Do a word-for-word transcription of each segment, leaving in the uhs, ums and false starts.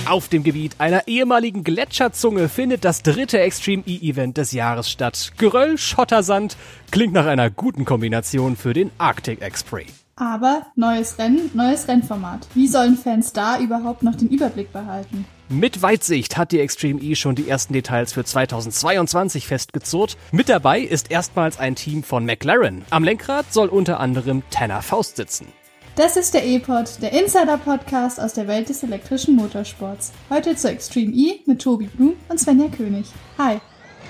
Auf dem Gebiet einer ehemaligen Gletscherzunge findet das dritte Extreme E-Event des Jahres statt. Geröll, Schottersand klingt nach einer guten Kombination für den Arctic X-Spray. Aber neues Rennen, neues Rennformat. Wie sollen Fans da überhaupt noch den Überblick behalten? Mit Weitsicht hat die Extreme E schon die ersten Details für zweitausendzweiundzwanzig festgezurrt. Mit dabei ist erstmals ein Team von McLaren. Am Lenkrad soll unter anderem Tanner Faust sitzen. Das ist der E-Pod, der Insider-Podcast aus der Welt des elektrischen Motorsports. Heute zur Extreme E mit Tobi Blum und Svenja König. Hi!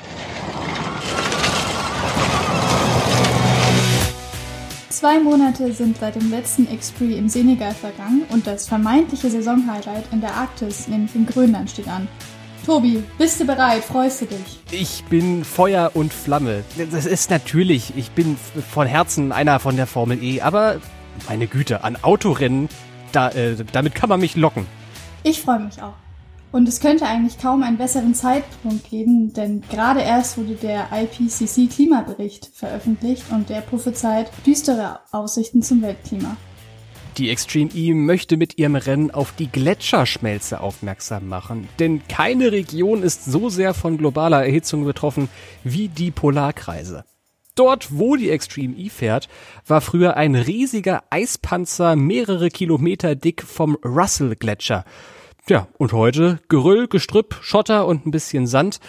Zwei Monate sind seit dem letzten X-Prix im Senegal vergangen und das vermeintliche Saisonhighlight in der Arktis, nämlich in Grönland, steht an. Tobi, bist du bereit? Freust du dich? Ich bin Feuer und Flamme. Das ist natürlich, ich bin von Herzen einer von der Formel E, aber meine Güte, an Autorennen, da, äh, damit kann man mich locken. Ich freue mich auch. Und es könnte eigentlich kaum einen besseren Zeitpunkt geben, denn gerade erst wurde der I P C C-Klimabericht veröffentlicht und der prophezeit düstere Aussichten zum Weltklima. Die Extreme E möchte mit ihrem Rennen auf die Gletscherschmelze aufmerksam machen, denn keine Region ist so sehr von globaler Erhitzung betroffen wie die Polarkreise. Dort, wo die Extreme E fährt, war früher ein riesiger Eispanzer mehrere Kilometer dick vom Russell-Gletscher. Ja, und heute Geröll, Gestrüpp, Schotter und ein bisschen Sand.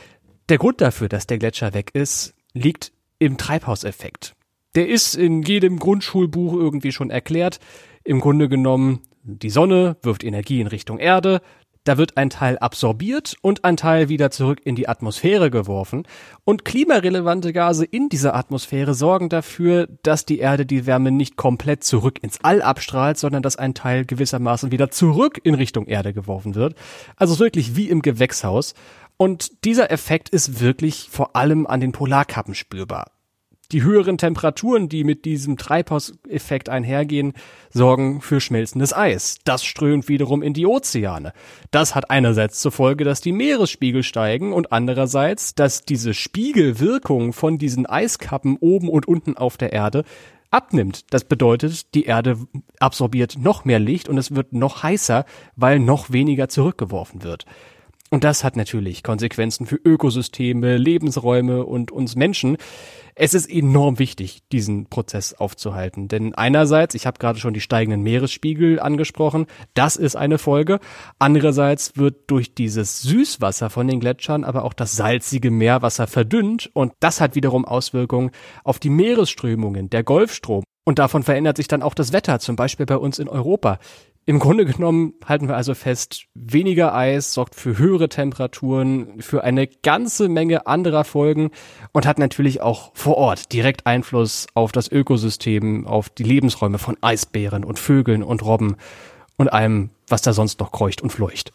Der Grund dafür, dass der Gletscher weg ist, liegt im Treibhauseffekt. Der ist in jedem Grundschulbuch irgendwie schon erklärt. Im Grunde genommen, die Sonne wirft Energie in Richtung Erde. Da wird ein Teil absorbiert und ein Teil wieder zurück in die Atmosphäre geworfen. Und klimarelevante Gase in dieser Atmosphäre sorgen dafür, dass die Erde die Wärme nicht komplett zurück ins All abstrahlt, sondern dass ein Teil gewissermaßen wieder zurück in Richtung Erde geworfen wird. Also wirklich wie im Gewächshaus. Und dieser Effekt ist wirklich vor allem an den Polarkappen spürbar. Die höheren Temperaturen, die mit diesem Treibhauseffekt einhergehen, sorgen für schmelzendes Eis. Das strömt wiederum in die Ozeane. Das hat einerseits zur Folge, dass die Meeresspiegel steigen und andererseits, dass diese Spiegelwirkung von diesen Eiskappen oben und unten auf der Erde abnimmt. Das bedeutet, die Erde absorbiert noch mehr Licht und es wird noch heißer, weil noch weniger zurückgeworfen wird. Und das hat natürlich Konsequenzen für Ökosysteme, Lebensräume und uns Menschen. Es ist enorm wichtig, diesen Prozess aufzuhalten. Denn einerseits, ich habe gerade schon die steigenden Meeresspiegel angesprochen, das ist eine Folge. Andererseits wird durch dieses Süßwasser von den Gletschern aber auch das salzige Meerwasser verdünnt. Und das hat wiederum Auswirkungen auf die Meeresströmungen, der Golfstrom. Und davon verändert sich dann auch das Wetter, zum Beispiel bei uns in Europa. Im Grunde genommen halten wir also fest, weniger Eis sorgt für höhere Temperaturen, für eine ganze Menge anderer Folgen und hat natürlich auch vor Ort direkt Einfluss auf das Ökosystem, auf die Lebensräume von Eisbären und Vögeln und Robben und allem, was da sonst noch kreucht und fleucht.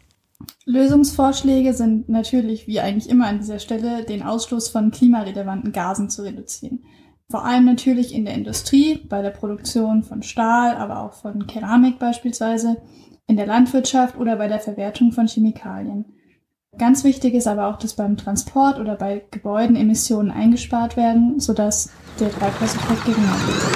Lösungsvorschläge sind natürlich, wie eigentlich immer an dieser Stelle, den Ausstoß von klimarelevanten Gasen zu reduzieren. Vor allem natürlich in der Industrie, bei der Produktion von Stahl, aber auch von Keramik beispielsweise, in der Landwirtschaft oder bei der Verwertung von Chemikalien. Ganz wichtig ist aber auch, dass beim Transport oder bei Gebäuden Emissionen eingespart werden, sodass der Treibhauseffekt geringer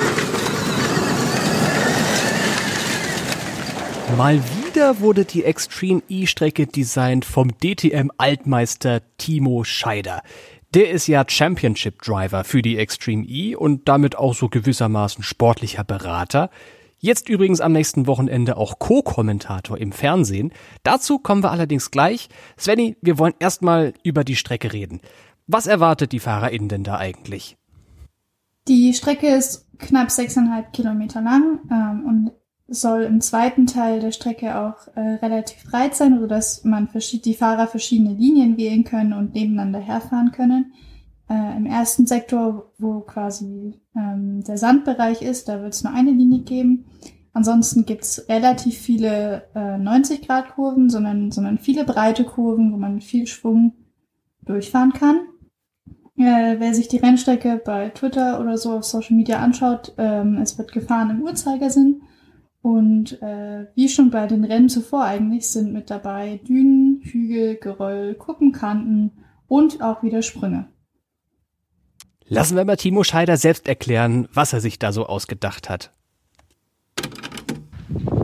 wird. Mal wieder wurde die Extreme E-Strecke designt vom D T M-Altmeister Timo Scheider. Der ist ja Championship-Driver für die Extreme E und damit auch so gewissermaßen sportlicher Berater. Jetzt übrigens am nächsten Wochenende auch Co-Kommentator im Fernsehen. Dazu kommen wir allerdings gleich. Svenny, wir wollen erstmal über die Strecke reden. Was erwartet die FahrerInnen denn da eigentlich? Die Strecke ist knapp sechseinhalb Kilometer lang ähm, und soll im zweiten Teil der Strecke auch äh, relativ breit sein, sodass man verschied- die Fahrer verschiedene Linien wählen können und nebeneinander herfahren können. Äh, Im ersten Sektor, wo quasi ähm, der Sandbereich ist, da wird es nur eine Linie geben. Ansonsten gibt's relativ viele äh, neunzig-Grad-Kurven, sondern, sondern viele breite Kurven, wo man mit viel Schwung durchfahren kann. Äh, wer sich die Rennstrecke bei Twitter oder so auf Social Media anschaut, ähm, es wird gefahren im Uhrzeigersinn. Und äh, wie schon bei den Rennen zuvor eigentlich sind mit dabei Dünen, Hügel, Geröll, Kuppenkanten und auch wieder Sprünge. Lassen wir mal Timo Scheider selbst erklären, was er sich da so ausgedacht hat.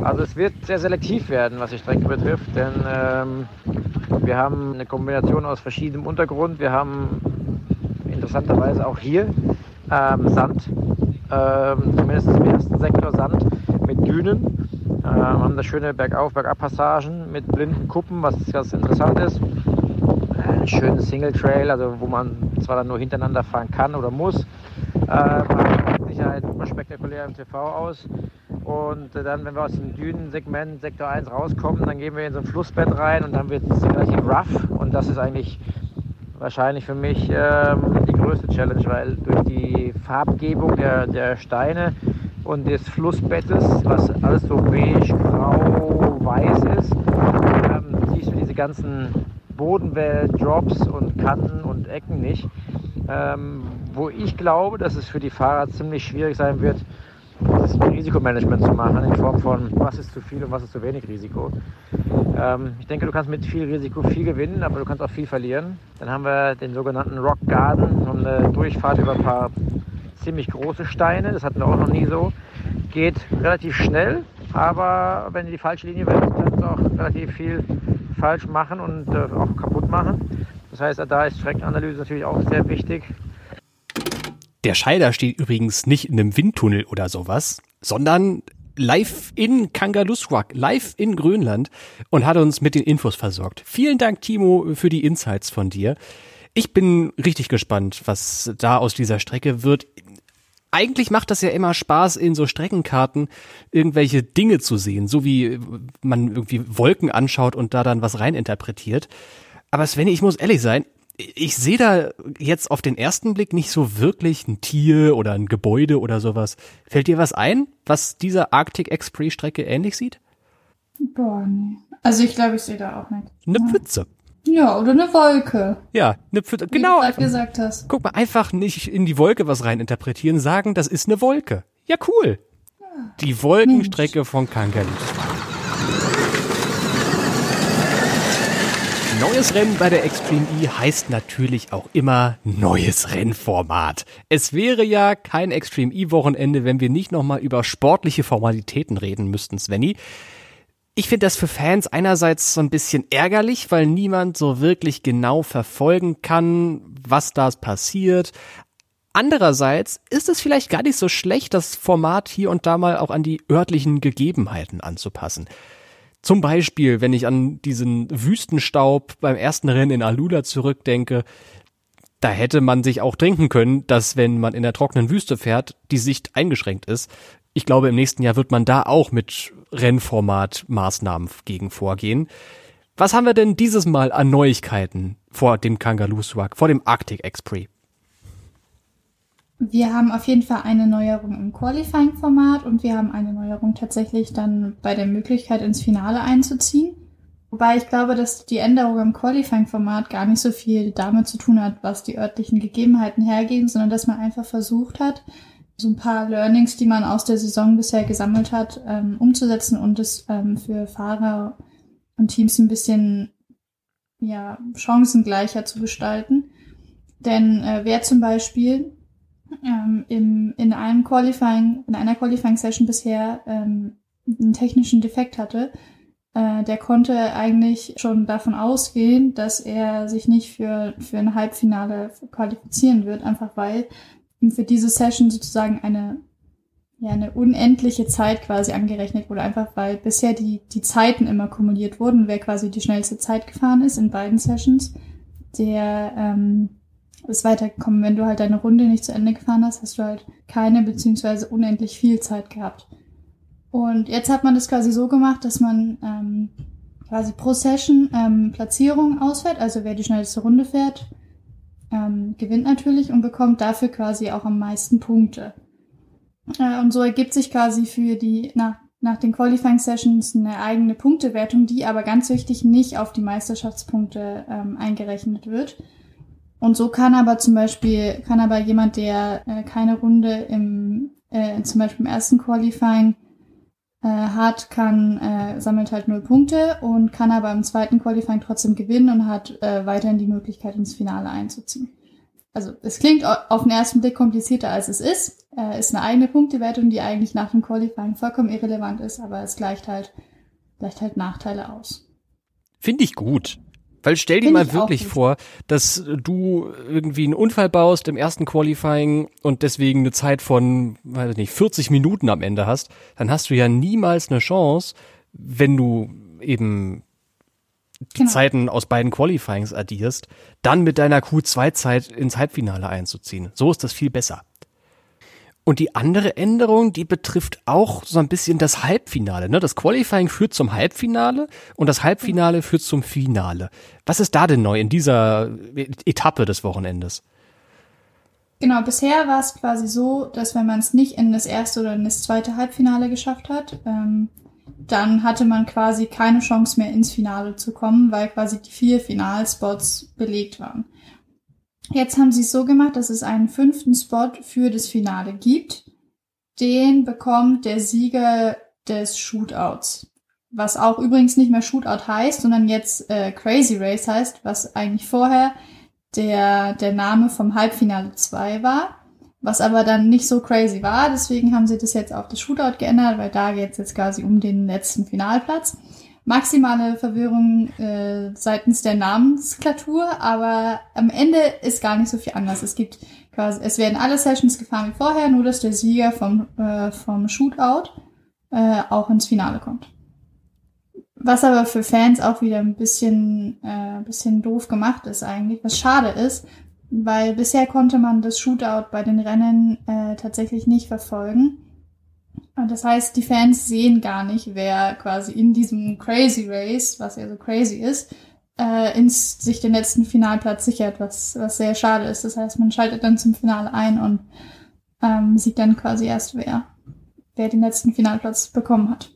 Also es wird sehr selektiv werden, was die Strecke betrifft, denn ähm, wir haben eine Kombination aus verschiedenem Untergrund. Wir haben interessanterweise auch hier ähm, Sand, ähm, zumindest im ersten Sektor Sand mit Dünen. Wir ähm, haben da schöne Bergauf-, Bergab-Passagen mit blinden Kuppen, was ganz interessant ist. Ein schönes Single-Trail, also wo man zwar dann nur hintereinander fahren kann oder muss, äh, mit Sicherheit super spektakulär im T V aus. Und äh, dann, wenn wir aus dem Dünensegment Sektor eins rauskommen, dann gehen wir in so ein Flussbett rein und dann wird es relativ rough. Und das ist eigentlich wahrscheinlich für mich ähm, die größte Challenge, weil durch die Farbgebung der, der Steine und des Flussbettes, was alles so beige, grau, weiß ist, ähm, siehst du diese ganzen Bodenwellen, Drops und Kanten und Ecken nicht. Ähm, wo ich glaube, dass es für die Fahrer ziemlich schwierig sein wird, das Risikomanagement zu machen, in Form von was ist zu viel und was ist zu wenig Risiko. Ähm, ich denke, du kannst mit viel Risiko viel gewinnen, aber du kannst auch viel verlieren. Dann haben wir den sogenannten Rock Garden, eine Durchfahrt über ein paar ziemlich große Steine, das hatten wir auch noch nie so. Geht relativ schnell, aber wenn du die falsche Linie wählst, kannst du auch relativ viel falsch machen und äh, auch kaputt machen. Das heißt, da ist Streckenanalyse natürlich auch sehr wichtig. Der Scheider steht übrigens nicht in einem Windtunnel oder sowas, sondern live in Kangerlussuaq, live in Grönland und hat uns mit den Infos versorgt. Vielen Dank, Timo, für die Insights von dir. Ich bin richtig gespannt, was da aus dieser Strecke wird. Eigentlich macht das ja immer Spaß, in so Streckenkarten irgendwelche Dinge zu sehen, so wie man irgendwie Wolken anschaut und da dann was reininterpretiert. Aber Svenny, ich muss ehrlich sein, ich sehe da jetzt auf den ersten Blick nicht so wirklich ein Tier oder ein Gebäude oder sowas. Fällt dir was ein, was dieser Arctic Express-Strecke ähnlich sieht? Boah, nee. Also ich glaube, ich sehe da auch nicht. Eine Pfütze. Ja, oder eine Wolke. Ja, eine Pfütze. Wie Genau. du gerade gesagt hast. Guck mal, einfach nicht in die Wolke was reininterpretieren, sagen, das ist eine Wolke. Ja, cool. Ja. Die Wolkenstrecke Mensch. Von Kangerlussuaq. Neues Rennen bei der Extreme E heißt natürlich auch immer neues Rennformat. Es wäre ja kein Extreme E-Wochenende, wenn wir nicht nochmal über sportliche Formalitäten reden müssten, Svenny. Ich finde das für Fans einerseits so ein bisschen ärgerlich, weil niemand so wirklich genau verfolgen kann, was da passiert. Andererseits ist es vielleicht gar nicht so schlecht, das Format hier und da mal auch an die örtlichen Gegebenheiten anzupassen. Zum Beispiel, wenn ich an diesen Wüstenstaub beim ersten Rennen in Alula zurückdenke, da hätte man sich auch denken können, dass wenn man in der trockenen Wüste fährt, die Sicht eingeschränkt ist. Ich glaube, im nächsten Jahr wird man da auch mit Rennformat-Maßnahmen gegen vorgehen. Was haben wir denn dieses Mal an Neuigkeiten vor dem Kangerlussuaq, vor dem Arctic Express? Wir haben auf jeden Fall eine Neuerung im Qualifying-Format und wir haben eine Neuerung tatsächlich dann bei der Möglichkeit, ins Finale einzuziehen. Wobei ich glaube, dass die Änderung im Qualifying-Format gar nicht so viel damit zu tun hat, was die örtlichen Gegebenheiten hergeben, sondern dass man einfach versucht hat, so ein paar Learnings, die man aus der Saison bisher gesammelt hat, ähm, umzusetzen und es ähm, für Fahrer und Teams ein bisschen ja chancengleicher zu gestalten. Denn äh, wer zum Beispiel ähm, im, in einem Qualifying, in einer Qualifying-Session bisher ähm, einen technischen Defekt hatte, äh, der konnte eigentlich schon davon ausgehen, dass er sich nicht für, für ein Halbfinale qualifizieren wird, einfach weil für diese Session sozusagen eine ja eine unendliche Zeit quasi angerechnet wurde, einfach weil bisher die die Zeiten immer kumuliert wurden, wer quasi die schnellste Zeit gefahren ist in beiden Sessions, der ähm, ist weitergekommen. Wenn du halt deine Runde nicht zu Ende gefahren hast, hast du halt keine beziehungsweise unendlich viel Zeit gehabt. Und jetzt hat man das quasi so gemacht, dass man ähm, quasi pro Session ähm, Platzierung ausfährt, also wer die schnellste Runde fährt, Ähm, gewinnt natürlich und bekommt dafür quasi auch am meisten Punkte. Äh, und so ergibt sich quasi für die, nach, nach den Qualifying Sessions eine eigene Punktewertung, die aber ganz wichtig nicht auf die Meisterschaftspunkte ähm, eingerechnet wird. Und so kann aber zum Beispiel, kann aber jemand, der äh, keine Runde im, äh, zum Beispiel im ersten Qualifying äh, hat, kann, äh, sammelt halt null Punkte und kann aber im zweiten Qualifying trotzdem gewinnen und hat äh, weiterhin die Möglichkeit, ins Finale einzuziehen. also es klingt auf den ersten Blick komplizierter, als es ist. Äh, ist eine eigene Punktewertung, die eigentlich nach dem Qualifying vollkommen irrelevant ist, aber es gleicht halt, gleicht halt Nachteile aus. Finde ich gut. Weil stell dir mal wirklich vor, dass du irgendwie einen Unfall baust im ersten Qualifying und deswegen eine Zeit von, weiß ich nicht, vierzig Minuten am Ende hast, dann hast du ja niemals eine Chance, wenn du eben die genau. Zeiten aus beiden Qualifyings addierst, dann mit deiner Q zwei Zeit ins Halbfinale einzuziehen. So ist das viel besser. Und die andere Änderung, die betrifft auch so ein bisschen das Halbfinale. Ne? Das Qualifying führt zum Halbfinale und das Halbfinale führt zum Finale. Was ist da denn neu in dieser Etappe des Wochenendes? Genau, bisher war es quasi so, dass wenn man es nicht in das erste oder in das zweite Halbfinale geschafft hat, ähm, dann hatte man quasi keine Chance mehr ins Finale zu kommen, weil quasi die vier Finalspots belegt waren. Jetzt haben sie es so gemacht, dass es einen fünften Spot für das Finale gibt. Den bekommt der Sieger des Shootouts. Was auch übrigens nicht mehr Shootout heißt, sondern jetzt äh, Crazy Race heißt, was eigentlich vorher der der Name vom Halbfinale zwei war. Was aber dann nicht so crazy war. Deswegen haben sie das jetzt auf das Shootout geändert, weil da geht es jetzt quasi um den letzten Finalplatz. Maximale Verwirrung äh, seitens der Namensklatur, aber am Ende ist gar nicht so viel anders. Es gibt quasi, es werden alle Sessions gefahren wie vorher, nur dass der Sieger vom äh, vom Shootout äh, auch ins Finale kommt. Was aber für Fans auch wieder ein bisschen äh, bisschen doof gemacht ist eigentlich, was schade ist, weil bisher konnte man das Shootout bei den Rennen äh, tatsächlich nicht verfolgen. Das heißt, die Fans sehen gar nicht, wer quasi in diesem Crazy Race, was ja so crazy ist, äh, ins, sich den letzten Finalplatz sichert, was, was sehr schade ist. Das heißt, man schaltet dann zum Finale ein und ähm, sieht dann quasi erst, wer, wer den letzten Finalplatz bekommen hat.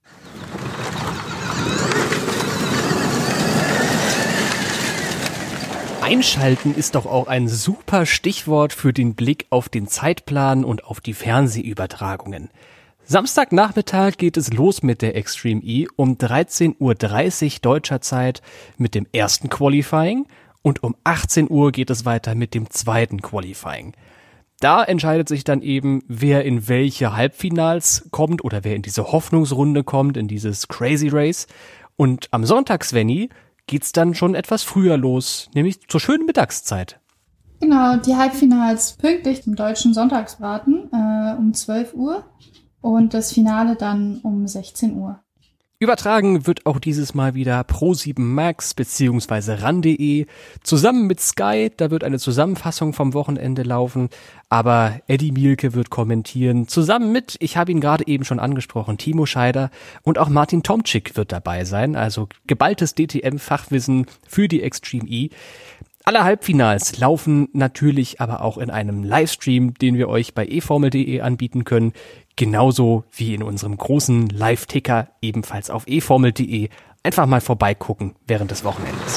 Einschalten ist doch auch ein super Stichwort für den Blick auf den Zeitplan und auf die Fernsehübertragungen. Samstagnachmittag geht es los mit der Extreme E um dreizehn Uhr dreißig deutscher Zeit mit dem ersten Qualifying und um achtzehn Uhr geht es weiter mit dem zweiten Qualifying. Da entscheidet sich dann eben, wer in welche Halbfinals kommt oder wer in diese Hoffnungsrunde kommt, in dieses Crazy Race. Und am Sonntag, Svenny, geht's dann schon etwas früher los, nämlich zur schönen Mittagszeit. Genau, die Halbfinals pünktlich zum deutschen Sonntagsbraten äh, um zwölf Uhr und das Finale dann um sechzehn Uhr. Übertragen wird auch dieses Mal wieder Pro sieben Max bzw. ran punkt de zusammen mit Sky. Da wird eine Zusammenfassung vom Wochenende laufen, aber Eddie Mielke wird kommentieren, zusammen mit, ich habe ihn gerade eben schon angesprochen, Timo Scheider und auch Martin Tomczyk wird dabei sein, also geballtes D T M-Fachwissen für die Extreme E. Alle Halbfinals laufen natürlich aber auch in einem Livestream, den wir euch bei e formel punkt de anbieten können, genauso wie in unserem großen Live-Ticker, ebenfalls auf e formel punkt de. Einfach mal vorbeigucken während des Wochenendes.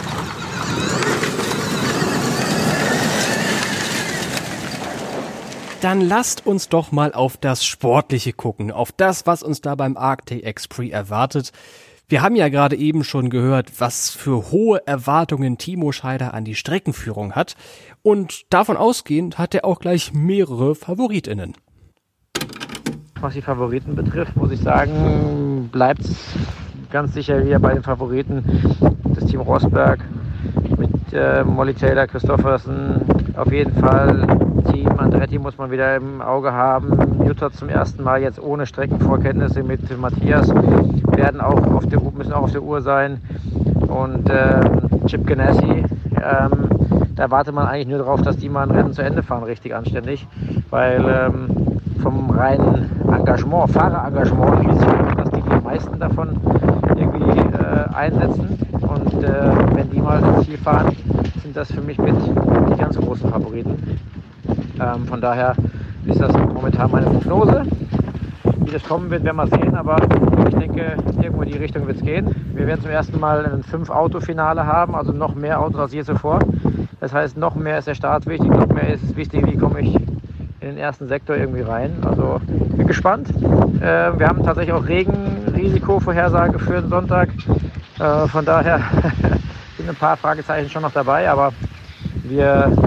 Dann lasst uns doch mal auf das Sportliche gucken, auf das, was uns da beim Arctic X-Prix erwartet. Wir haben ja gerade eben schon gehört, was für hohe Erwartungen Timo Scheider an die Streckenführung hat. Und davon ausgehend hat er auch gleich mehrere FavoritInnen. Was die Favoriten betrifft, muss ich sagen, bleibt es ganz sicher wieder bei den Favoriten. Das Team Rosberg mit äh, Molly Taylor, Christophersen, auf jeden Fall. Team Andretti muss man wieder im Auge haben. Jutta zum ersten Mal jetzt ohne Streckenvorkenntnisse mit Matthias werden auch auf der, müssen auch auf der Uhr sein. Und ähm, Chip Ganassi, ähm, da wartet man eigentlich nur darauf, dass die mal ein Rennen zu Ende fahren, richtig anständig. Weil ähm, vom reinen Engagement, Fahrerengagement, Risiko, dass die die meisten davon irgendwie äh, einsetzen. Und äh, wenn die mal ins Ziel fahren, sind das für mich mit die ganz großen Favoriten. Ähm, von daher ist das momentan meine Prognose. Wie das kommen wird, werden wir sehen, aber ich denke, irgendwo in die Richtung wird es gehen. Wir werden zum ersten Mal ein fünf-Auto-Finale haben, also noch mehr Autos als je zuvor. Das heißt, noch mehr ist der Start wichtig, noch mehr ist es wichtig, wie komme ich in den ersten Sektor irgendwie rein. Also bin gespannt. Äh, wir haben tatsächlich auch Regenrisikovorhersage für den Sonntag. Äh, von daher sind ein paar Fragezeichen schon noch dabei, aber wir werden gut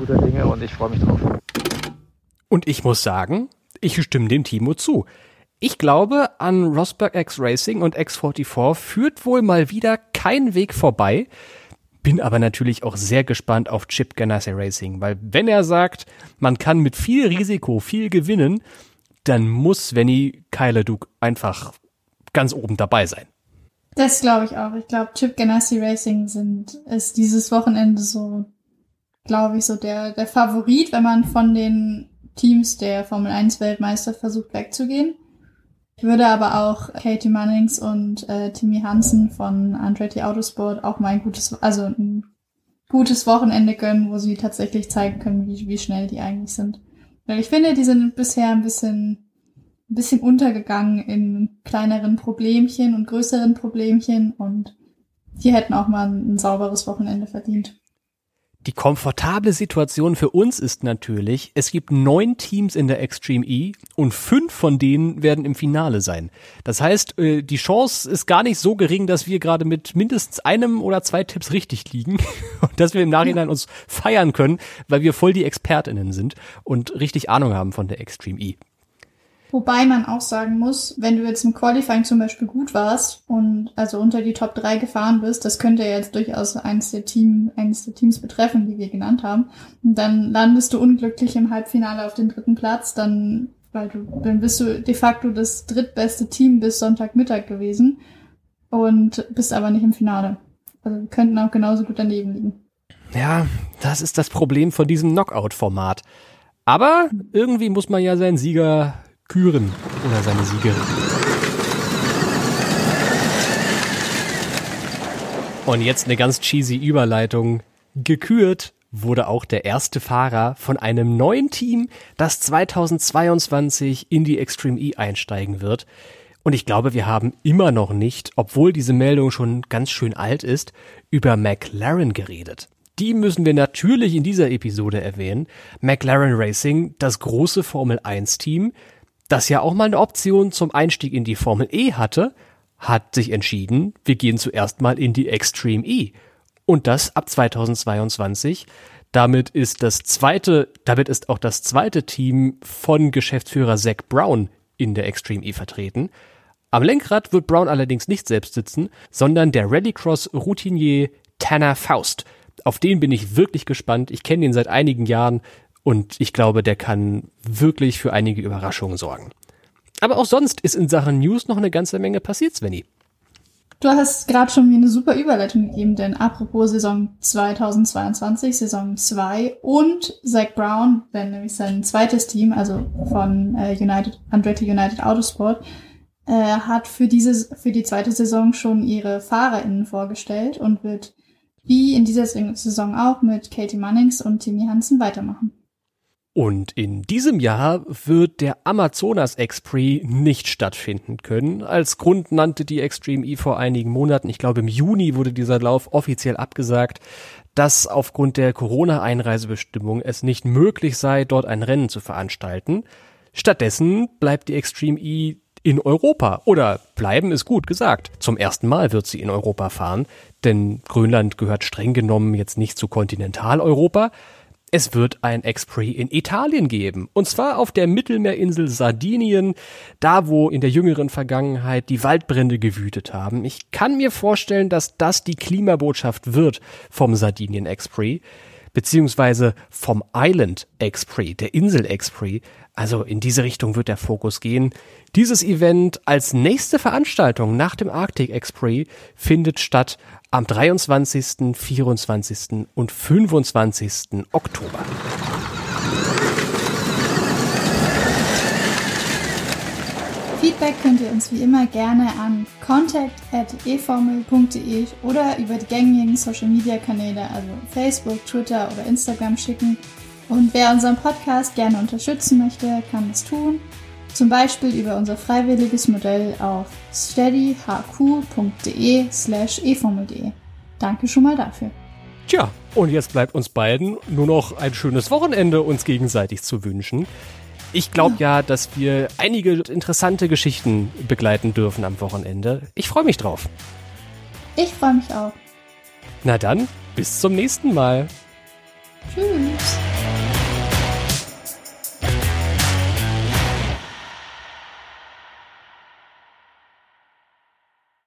guter Dinge und ich freue mich drauf. Und ich muss sagen, ich stimme dem Timo zu. Ich glaube, an Rosberg X Racing und X vierundvierzig führt wohl mal wieder kein Weg vorbei. Bin aber natürlich auch sehr gespannt auf Chip Ganassi Racing, weil wenn er sagt, man kann mit viel Risiko viel gewinnen, dann muss Svenny Kyle-Duke einfach ganz oben dabei sein. Das glaube ich auch. Ich glaube, Chip Ganassi Racing sind, ist dieses Wochenende so, glaube ich, so der, der Favorit, wenn man von den Teams der Formel eins Weltmeister versucht wegzugehen. Ich würde aber auch Katie Munnings und äh, Timmy Hansen von Andretti Autosport auch mal ein gutes, also ein gutes Wochenende gönnen, wo sie tatsächlich zeigen können, wie, wie schnell die eigentlich sind. Weil ich finde, die sind bisher ein bisschen, ein bisschen untergegangen in kleineren Problemchen und größeren Problemchen und die hätten auch mal ein, ein sauberes Wochenende verdient. Die komfortable Situation für uns ist natürlich, es gibt neun Teams in der Extreme E und fünf von denen werden im Finale sein. Das heißt, die Chance ist gar nicht so gering, dass wir gerade mit mindestens einem oder zwei Tipps richtig liegen und dass wir im Nachhinein uns feiern können, weil wir voll die ExpertInnen sind und richtig Ahnung haben von der Extreme E. Wobei man auch sagen muss, wenn du jetzt im Qualifying zum Beispiel gut warst und also unter die Top drei gefahren bist, das könnte ja jetzt durchaus eines der, Team, eines der Teams betreffen, die wir genannt haben, und dann landest du unglücklich im Halbfinale auf den dritten Platz, dann, weil du, dann bist du de facto das drittbeste Team bis Sonntagmittag gewesen und bist aber nicht im Finale. Also wir könnten auch genauso gut daneben liegen. Ja, das ist das Problem von diesem Knockout-Format. Aber irgendwie muss man ja seinen Sieger küren oder seine Siegerin. Und jetzt eine ganz cheesy Überleitung. Gekürt wurde auch der erste Fahrer von einem neuen Team, das zweitausendzweiundzwanzig in die Extreme E einsteigen wird. Und ich glaube, wir haben immer noch nicht, obwohl diese Meldung schon ganz schön alt ist, über McLaren geredet. Die müssen wir natürlich in dieser Episode erwähnen. McLaren Racing, das große Formel eins Team, das ja auch mal eine Option zum Einstieg in die Formel E hatte, hat sich entschieden, wir gehen zuerst mal in die Extreme E. Und das ab zweitausendzweiundzwanzig. Damit ist das zweite, damit ist auch das zweite Team von Geschäftsführer Zach Brown in der Extreme E vertreten. Am Lenkrad wird Brown allerdings nicht selbst sitzen, sondern der Rallycross-Routinier Tanner Faust. Auf den bin ich wirklich gespannt. Ich kenne ihn seit einigen Jahren. Und ich glaube, der kann wirklich für einige Überraschungen sorgen. Aber auch sonst ist in Sachen News noch eine ganze Menge passiert, Svenny. Du hast gerade schon mir eine super Überleitung gegeben, denn apropos Saison zweitausendzweiundzwanzig, Saison zwei und Zach Brown, wenn nämlich sein zweites Team, also von äh, United, Andretti United Autosport, äh, hat für diese, für die zweite Saison schon ihre FahrerInnen vorgestellt und wird wie in dieser Saison auch mit Katie Munnings und Timmy Hansen weitermachen. Und in diesem Jahr wird der Amazonas X-Prix nicht stattfinden können. Als Grund nannte die Extreme E vor einigen Monaten, ich glaube im Juni wurde dieser Lauf offiziell abgesagt, dass aufgrund der Corona-Einreisebestimmung es nicht möglich sei, dort ein Rennen zu veranstalten. Stattdessen bleibt die Extreme E in Europa. Oder bleiben ist gut gesagt. Zum ersten Mal wird sie in Europa fahren, denn Grönland gehört streng genommen jetzt nicht zu Kontinentaleuropa. Es wird ein X-Prix in Italien geben. Und zwar auf der Mittelmeerinsel Sardinien, da wo in der jüngeren Vergangenheit die Waldbrände gewütet haben. Ich kann mir vorstellen, dass das die Klimabotschaft wird vom Sardinien X-Prix, beziehungsweise vom Island X-Prix, der Insel X-Prix. Also in diese Richtung wird der Fokus gehen. Dieses Event als nächste Veranstaltung nach dem Arctic X-Prix findet statt am dreiundzwanzigsten, vierundzwanzigsten und fünfundzwanzigsten Oktober. Feedback könnt ihr uns wie immer gerne an contact at e formel punkt de oder über die gängigen Social Media Kanäle, also Facebook, Twitter oder Instagram schicken. Und wer unseren Podcast gerne unterstützen möchte, kann es tun. Zum Beispiel über unser freiwilliges Modell auf steadyhq.de slash eformel.de. Danke schon mal dafür. Tja, und jetzt bleibt uns beiden nur noch ein schönes Wochenende uns gegenseitig zu wünschen. Ich glaube ja. ja, dass wir einige interessante Geschichten begleiten dürfen am Wochenende. Ich freue mich drauf. Ich freue mich auch. Na dann, bis zum nächsten Mal. Tschüss.